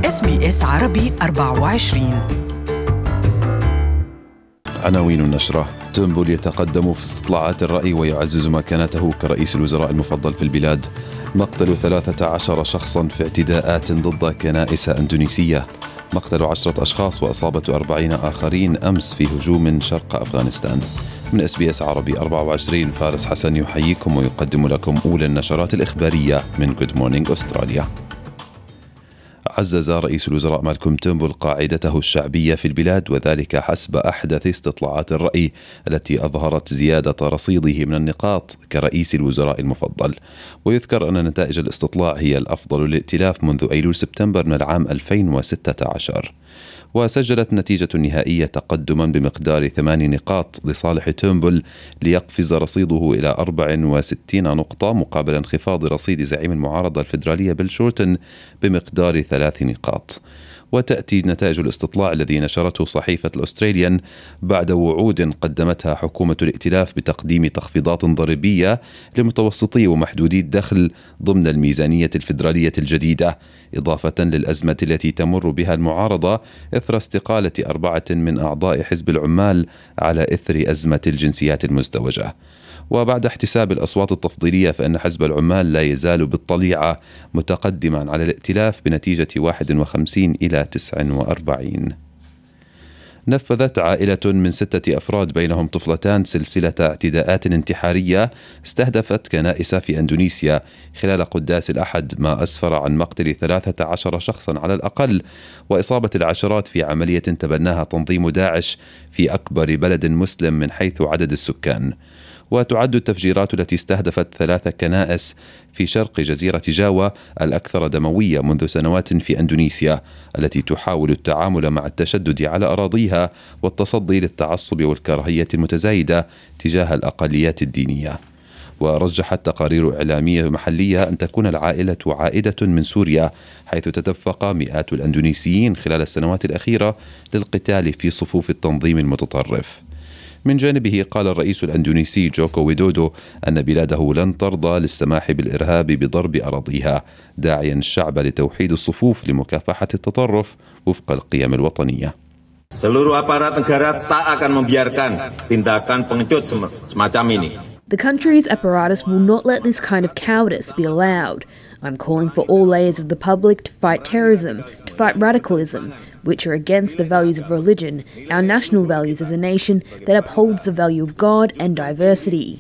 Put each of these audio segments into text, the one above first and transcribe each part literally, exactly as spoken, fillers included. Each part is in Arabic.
إس بي إس عربي أربعة وعشرين. عناوين النشرة: تنبول يتقدم في استطلاعات الرأي ويعزز مكانته كرئيس الوزراء المفضل في البلاد. مقتل ثلاثة عشر شخصا في اعتداءات ضد كنائس أندونيسية. مقتل عشرة أشخاص وإصابة أربعين آخرين أمس في هجوم شرق أفغانستان. من إس بي إس عربي أربعة وعشرين، فارس حسن يحييكم ويقدم لكم أولى النشرات الإخبارية من Good Morning أستراليا. عزز رئيس الوزراء مالكوم تيرنبول قاعدته الشعبية في البلاد، وذلك حسب أحدث استطلاعات الرأي التي أظهرت زيادة رصيده من النقاط كرئيس الوزراء المفضل. ويذكر أن نتائج الاستطلاع هي الأفضل للائتلاف منذ أيلول سبتمبر من العام ألفين وستة عشر. وسجلت النتيجة النهائية تقدما بمقدار ثمان نقاط لصالح تيرنبول ليقفز رصيده إلى أربع وستين نقطة، مقابل انخفاض رصيد زعيم المعارضة الفيدرالية بيل شورتن بمقدار ثلاث نقاط. وتأتي نتائج الاستطلاع الذي نشرته صحيفة الأستراليان بعد وعود قدمتها حكومة الائتلاف بتقديم تخفيضات ضريبية لمتوسطي ومحدودي الدخل ضمن الميزانية الفيدرالية الجديدة، إضافة للأزمة التي تمر بها المعارضة إثر استقالة أربعة من أعضاء حزب العمال على إثر أزمة الجنسيات المزدوجة. وبعد احتساب الأصوات التفضيلية فإن حزب العمال لا يزال بالطليعة متقدما على الائتلاف بنتيجة واحد وخمسين إلى تسعة وأربعين. نفذت عائلة من ستة أفراد بينهم طفلتان سلسلة اعتداءات انتحارية استهدفت كنائس في أندونيسيا خلال قداس الأحد، ما أسفر عن مقتل ثلاثة عشر شخصا على الأقل وإصابة العشرات في عملية تبناها تنظيم داعش في أكبر بلد مسلم من حيث عدد السكان. وتعد التفجيرات التي استهدفت ثلاث كنائس في شرق جزيرة جاوا الأكثر دموية منذ سنوات في أندونيسيا، التي تحاول التعامل مع التشدد على أراضيها والتصدي للتعصب والكراهية المتزايدة تجاه الأقليات الدينية. ورجحت تقارير إعلامية محلية أن تكون العائلة عائدة من سوريا، حيث تدفق مئات الأندونيسيين خلال السنوات الأخيرة للقتال في صفوف التنظيم المتطرف. من جانبه قال الرئيس الأندونيسي جوكو ويدودو أن بلاده لن ترضى للسماح بالإرهاب بضرب أراضيها، داعيا الشعب لتوحيد الصفوف لمكافحة التطرف وفق القيم الوطنية. Seluruh aparat negara tak akan membiarkan tindakan pengecut semacam ini. The country's apparatus will not let this kind of cowardice be allowed. I'm calling for all layers of the public to fight terrorism, to fight radicalism, which are against the values of religion, our national values as a nation that upholds the value of God and diversity.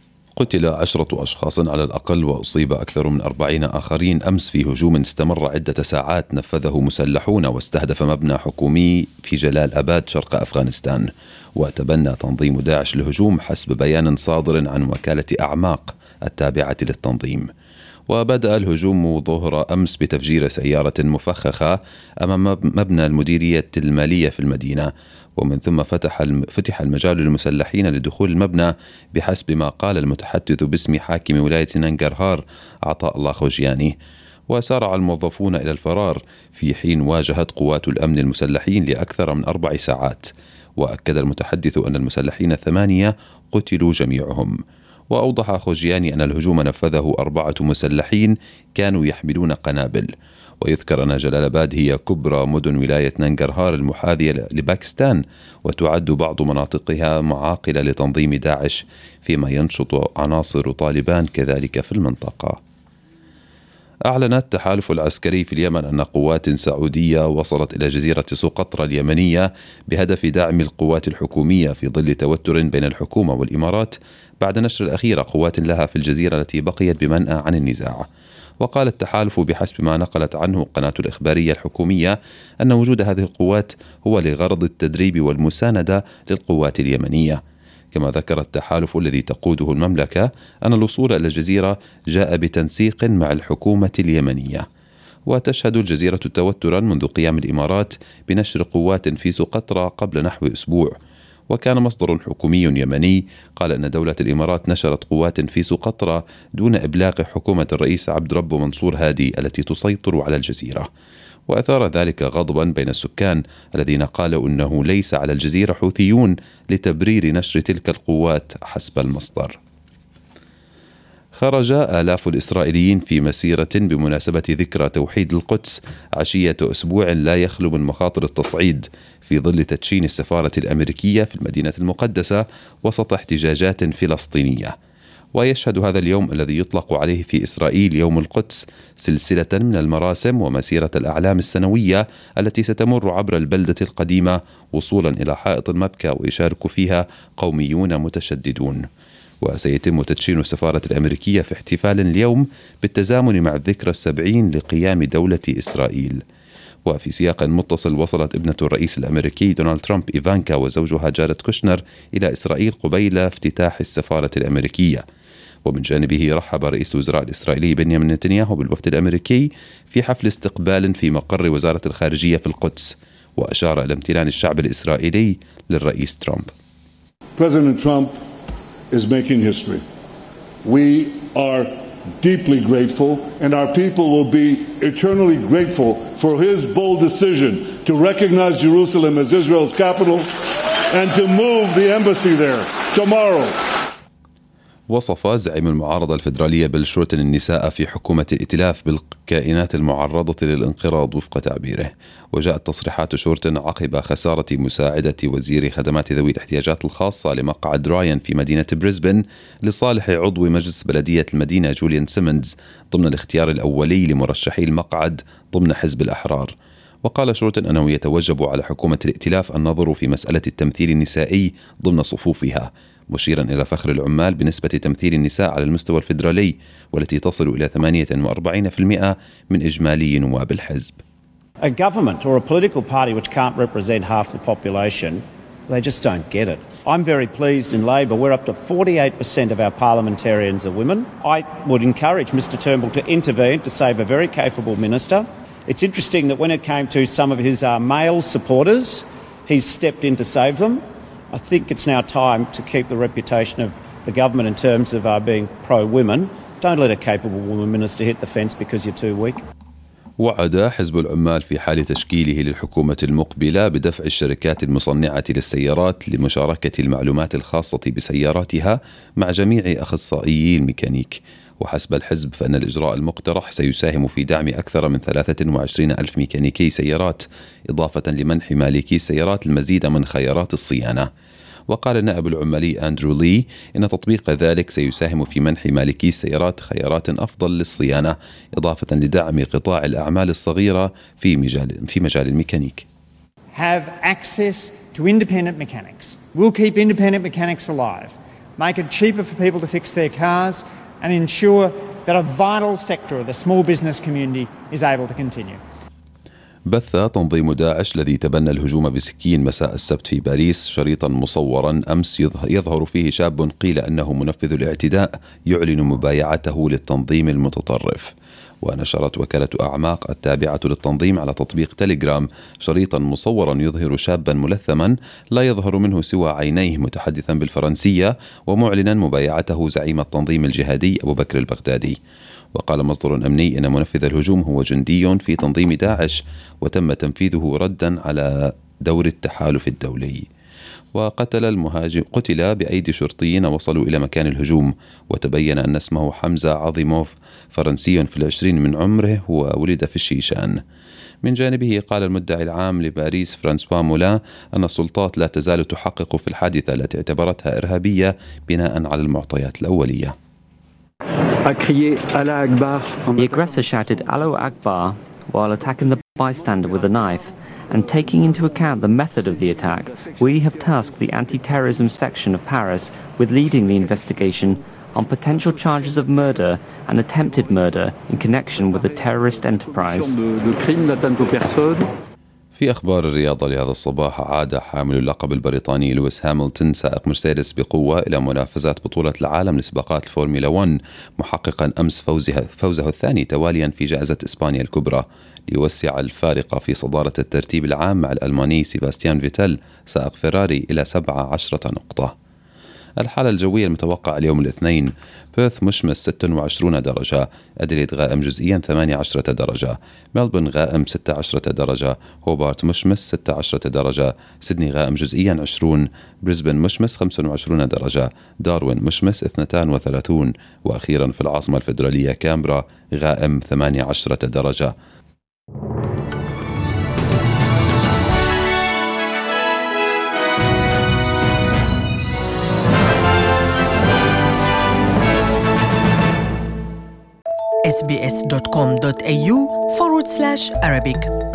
قتل عشرة أشخاص على الأقل وأصيب أكثر من أربعين آخرين أمس في هجوم استمر عدة ساعات نفذه مسلحون واستهدف مبنى حكومي في جلال أباد شرق أفغانستان. وتبنى تنظيم داعش الهجوم حسب بيان صادر عن وكالة أعماق التابعة للتنظيم. وبدأ الهجوم ظهر أمس بتفجير سيارة مفخخة أمام مبنى المديرية المالية في المدينة، ومن ثم فتح فتح المجال للمسلحين لدخول المبنى بحسب ما قال المتحدث باسم حاكم ولاية نانغرهار عطاء الله خوجياني. وسارع الموظفون إلى الفرار في حين واجهت قوات الأمن المسلحين لأكثر من أربع ساعات. وأكد المتحدث أن المسلحين الثمانية قتلوا جميعهم. وأوضح خوجياني أن الهجوم نفذه أربعة مسلحين كانوا يحملون قنابل. ويذكر أن جلال آباد هي كبرى مدن ولاية نانغرهار المحاذية لباكستان، وتعد بعض مناطقها معاقلة لتنظيم داعش، فيما ينشط عناصر طالبان كذلك في المنطقة. أعلن التحالف العسكري في اليمن أن قوات سعودية وصلت إلى جزيرة سقطرى اليمنية بهدف دعم القوات الحكومية في ظل توتر بين الحكومة والإمارات بعد نشر الأخيرة قوات لها في الجزيرة التي بقيت بمنأى عن النزاع. وقال التحالف بحسب ما نقلت عنه القناة الإخبارية الحكومية أن وجود هذه القوات هو لغرض التدريب والمساندة للقوات اليمنية. كما ذكر التحالف الذي تقوده المملكة أن الوصول إلى الجزيرة جاء بتنسيق مع الحكومة اليمنية. وتشهد الجزيرة توترا منذ قيام الإمارات بنشر قوات في سقطرى قبل نحو أسبوع. وكان مصدر حكومي يمني قال أن دولة الإمارات نشرت قوات في سقطرى دون إبلاغ حكومة الرئيس عبد ربه منصور هادي التي تسيطر على الجزيرة. وأثار ذلك غضبا بين السكان الذين قالوا أنه ليس على الجزيرة حوثيون لتبرير نشر تلك القوات حسب المصدر. خرج آلاف الإسرائيليين في مسيرة بمناسبة ذكرى توحيد القدس عشية أسبوع لا يخلو من مخاطر التصعيد في ظل تدشين السفارة الأمريكية في المدينة المقدسة وسط احتجاجات فلسطينية. ويشهد هذا اليوم الذي يطلق عليه في إسرائيل يوم القدس سلسلة من المراسم ومسيرة الأعلام السنوية التي ستمر عبر البلدة القديمة وصولا إلى حائط المبكى ويشارك فيها قوميون متشددون. وسيتم تدشين السفارة الأمريكية في احتفال اليوم بالتزامن مع الذكرى السبعين لقيام دولة إسرائيل. وفي سياق متصل وصلت ابنة الرئيس الأمريكي دونالد ترامب إيفانكا وزوجها جاريد كوشنر إلى إسرائيل قبيل افتتاح السفارة الأمريكية. ومن جانبه رحب رئيس الوزراء الإسرائيلي بنيامين نتنياهو بالوفد الأمريكي في حفل استقبال في مقر وزارة الخارجية في القدس، وأشار إلى امتنان الشعب الإسرائيلي للرئيس ترامب. President Trump is making history. We are deeply grateful, and our people will be eternally grateful for his bold decision to recognize Jerusalem as Israel's capital and to move the embassy there tomorrow. وصف زعيم المعارضة الفيدرالية بيل شورتن النساء في حكومة الائتلاف بالكائنات المعرضة للانقراض وفق تعبيره. وجاءت تصريحات شورتن عقب خسارة مساعدة وزير خدمات ذوي الاحتياجات الخاصة لمقعد راين في مدينة بريسبن لصالح عضو مجلس بلدية المدينة جوليان سيمندز ضمن الاختيار الأولي لمرشحي المقعد ضمن حزب الأحرار. وقال شورتن أنه يتوجب على حكومة الائتلاف النظر في مسألة التمثيل النسائي ضمن صفوفها، مشيرا إلى فخر العمال بنسبة تمثيل النساء على المستوى الفيدرالي والتي تصل إلى ثمانية وأربعين بالمئة من إجمالي نواب الحزب. A government or a political party which can't represent half the population, they just don't get it. I'm very pleased in Labor we're up to forty-eight percent of our parliamentarians are women. I would encourage Mr Turnbull to intervene to save a very capable minister. It's interesting that when it came to some of his uh, male supporters, he's stepped in to save them. I think it's now time to keep the reputation of the government in terms of uh, being pro-women. Don't let a capable woman minister hit the fence because you're too weak. وعد حزب العمال في حال تشكيله للحكومة المقبلة بدفع الشركات المصنعة للسيارات لمشاركة المعلومات الخاصة بسياراتها مع جميع أخصائيي الميكانيك. وحسب الحزب فإن الإجراء المقترح سيساهم في دعم أكثر من ثلاثة وعشرين ألف ميكانيكي سيارات، إضافة لمنح مالكي السيارات المزيد من خيارات الصيانة. وقال النائب العمالي أندرو لي إن تطبيق ذلك سيساهم في منح مالكي السيارات خيارات أفضل للصيانة، إضافة لدعم قطاع الأعمال الصغيرة في مجال في مجال الميكانيك. Have access to independent mechanics. We'll keep independent mechanics alive. Make it cheaper for people to fix their cars and ensure that a vital sector of the small business community is able to continue. بث تنظيم داعش الذي تبنى الهجوم بسكين مساء السبت في باريس شريطا مصورا أمس يظهر فيه شاب قيل أنه منفذ الاعتداء يعلن مبايعته للتنظيم المتطرف. ونشرت وكالة أعماق التابعة للتنظيم على تطبيق تيليجرام شريطا مصورا يظهر شابا ملثما لا يظهر منه سوى عينيه متحدثا بالفرنسية ومعلنا مبايعته زعيم التنظيم الجهادي أبو بكر البغدادي. وقال مصدر أمني أن منفذ الهجوم هو جندي في تنظيم داعش وتم تنفيذه ردا على دور التحالف الدولي. وقتل المهاجم قتل بأيدي شرطيين وصلوا إلى مكان الهجوم، وتبين أن اسمه حمزة عظيموف فرنسي في العشرين من عمره وولد في الشيشان. من جانبه قال المدعي العام لباريس فرانسوا مولا أن السلطات لا تزال تحقق في الحادثة التي اعتبرتها إرهابية بناء على المعطيات الأولية. The aggressor shouted Allahu Akbar while attacking the bystander with a knife. And taking into account the method of the attack, we have tasked the anti-terrorism section of Paris with leading the investigation on potential charges of murder and attempted murder in connection with a terrorist enterprise. في أخبار الرياضة لهذا الصباح، عاد حامل اللقب البريطاني لويس هاملتون سائق مرسيدس بقوة إلى منافسات بطولة العالم لسباقات الفورمولا واحد، محققا أمس فوزه, فوزه الثاني تواليا في جائزة إسبانيا الكبرى ليوسع الفارق في صدارة الترتيب العام مع الألماني سيباستيان فيتل سائق فيراري إلى سبعة عشرة نقطة. الحالة الجوية المتوقعة اليوم الاثنين: بيرث مشمس ستة وعشرين درجة، أديليد غائم جزئيا ثمانية عشر درجة، ملبورن غائم ستة عشر درجة، هوبارت مشمس ستة عشر درجة، سيدني غائم جزئيا عشرين، بريسبن مشمس خمسة وعشرين درجة، داروين مشمس اثنين وثلاثين، وأخيرا في العاصمة الفيدرالية كامبرا غائم ثمانية عشر درجة. sbs.com.au forward slash Arabic